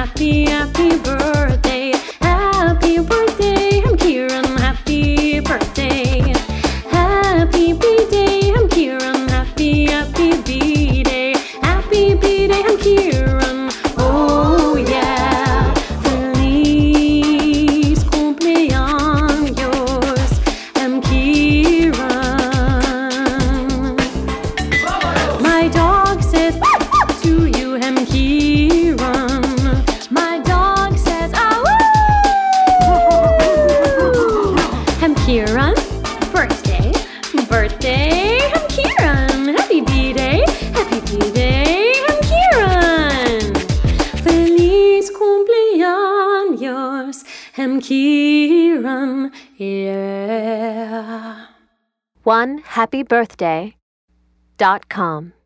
happy, happy birthday. Happy birthday, I'm Kieran. Happy birthday. Happy B-Day, I'm Kieran. Happy, happy B-Day. Happy B-Day, I'm Kieran. Oh yeah. Feliz cumpleaños, I'm Kieran. My dog says to you, I'm Kieran. My dog says, ah woo! I'm Kieran. Birthday, birthday, I'm Kieran. Happy B-Day, happy B-Day, I'm Kieran. Feliz cumpleaños, I'm Kieran, yeah. OneHappyBirthday.com